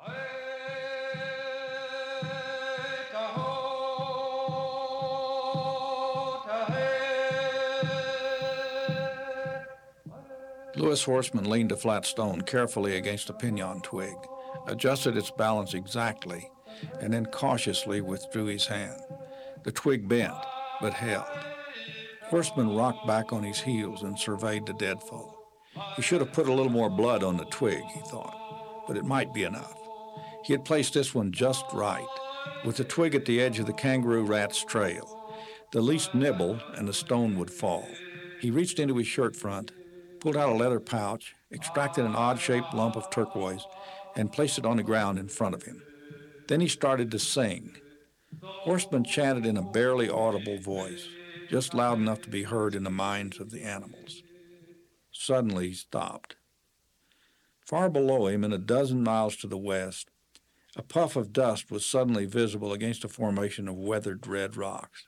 Lewis Horseman leaned a flat stone carefully against a pinon twig, adjusted its balance exactly, and then cautiously withdrew his hand. The twig bent, but held. Horseman rocked back on his heels and surveyed the dead foe. He should have put a little more blood on the twig, he thought, but it might be enough. He had placed this one just right, with the twig at the edge of the kangaroo rat's trail. The least nibble and the stone would fall. He reached into his shirt front, pulled out a leather pouch, extracted an odd-shaped lump of turquoise, and placed it on the ground in front of him. Then he started to sing. Horseman chanted in a barely audible voice, just loud enough to be heard in the minds of the animals. Suddenly he stopped. Far below him, and a dozen miles to the west, a puff of dust was suddenly visible against a formation of weathered red rocks.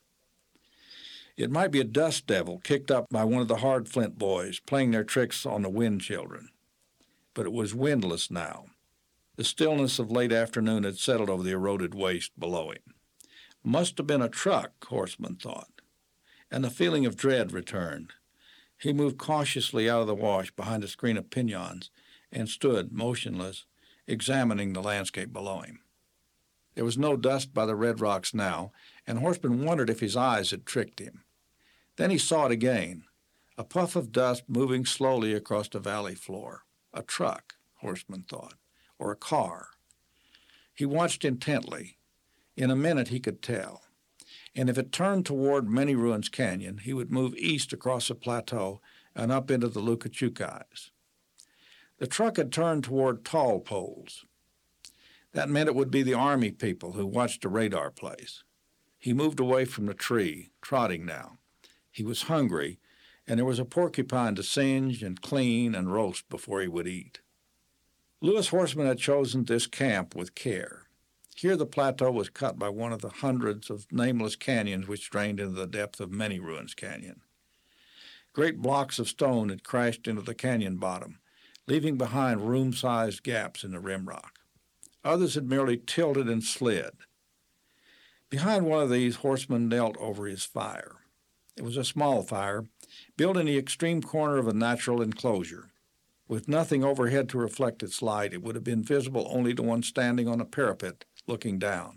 It might be a dust devil kicked up by one of the hard flint boys playing their tricks on the wind children. But it was windless now. The stillness of late afternoon had settled over the eroded waste below him. Must have been a truck, Horseman thought, and the feeling of dread returned. He moved cautiously out of the wash behind a screen of pinyons and stood motionless, examining the landscape below him. There was no dust by the red rocks now, and Horseman wondered if his eyes had tricked him. Then he saw it again, a puff of dust moving slowly across the valley floor. A truck, Horseman thought, or a car. He watched intently. In a minute he could tell. And if it turned toward Many Ruins Canyon, he would move east across the plateau and up into the Lucachukais. The truck had turned toward tall poles. That meant it would be the Army people who watched the radar place. He moved away from the tree, trotting now. He was hungry, and there was a porcupine to singe and clean and roast before he would eat. Lewis Horseman had chosen this camp with care. Here the plateau was cut by one of the hundreds of nameless canyons which drained into the depth of Many Ruins Canyon. Great blocks of stone had crashed into the canyon bottom, leaving behind room-sized gaps in the rim rock. Others had merely tilted and slid. Behind one of these, Horseman knelt over his fire. It was a small fire, built in the extreme corner of a natural enclosure. With nothing overhead to reflect its light, it would have been visible only to one standing on a parapet looking down.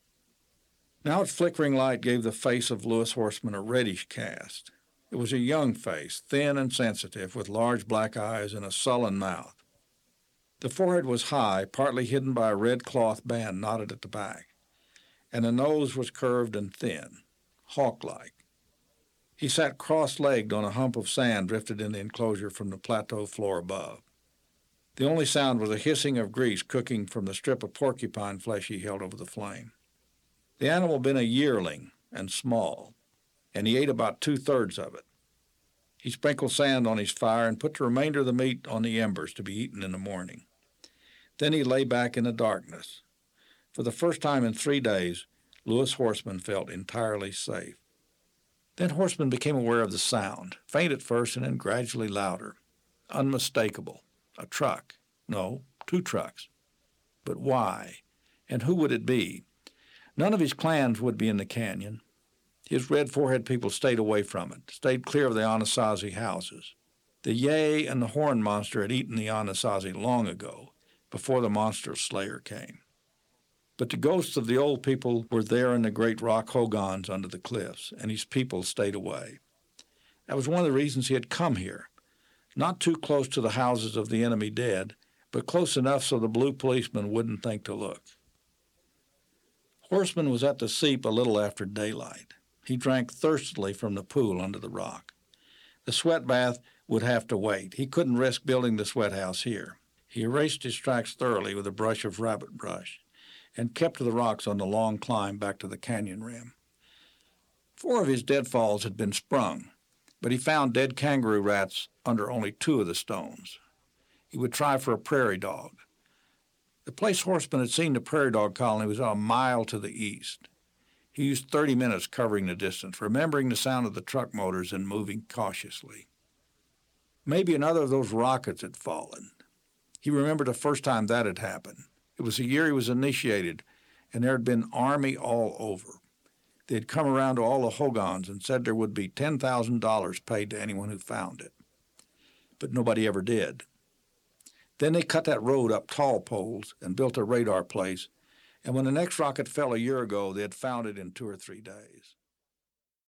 Now its flickering light gave the face of Lewis Horseman a reddish cast. It was a young face, thin and sensitive, with large black eyes and a sullen mouth. The forehead was high, partly hidden by a red cloth band knotted at the back, and the nose was curved and thin, hawk-like. He sat cross-legged on a hump of sand drifted in the enclosure from the plateau floor above. The only sound was a hissing of grease cooking from the strip of porcupine flesh he held over the flame. The animal had been a yearling and small, and he ate about 2/3 of it. He sprinkled sand on his fire and put the remainder of the meat on the embers to be eaten in the morning. Then he lay back in the darkness. For the first time in 3 days, Lewis Horseman felt entirely safe. Then Horseman became aware of the sound, faint at first and then gradually louder. Unmistakable. A truck. No, 2 trucks. But why? And who would it be? None of his clans would be in the canyon. His red forehead people stayed away from it, stayed clear of the Anasazi houses. The Yay and the Horn Monster had eaten the Anasazi long ago, before the monster slayer came. But the ghosts of the old people were there in the great rock hogans under the cliffs, and his people stayed away. That was one of the reasons he had come here. Not too close to the houses of the enemy dead, but close enough so the blue policeman wouldn't think to look. Horseman was at the seep a little after daylight. He drank thirstily from the pool under the rock. The sweat bath would have to wait. He couldn't risk building the sweat house here. He erased his tracks thoroughly with a brush of rabbit brush and kept to the rocks on the long climb back to the canyon rim. 4 of his deadfalls had been sprung, but he found dead kangaroo rats under only 2 of the stones. He would try for a prairie dog. The place Horseman had seen the prairie dog colony was a mile to the east. He used 30 minutes covering the distance, remembering the sound of the truck motors and moving cautiously. Maybe another of those rockets had fallen. He remembered the first time that had happened. It was the year he was initiated, and there had been army all over. They had come around to all the hogans and said there would be $10,000 paid to anyone who found it. But nobody ever did. Then they cut that road up tall poles and built a radar place, and when the next rocket fell a year ago, they had found it in 2 or 3 days.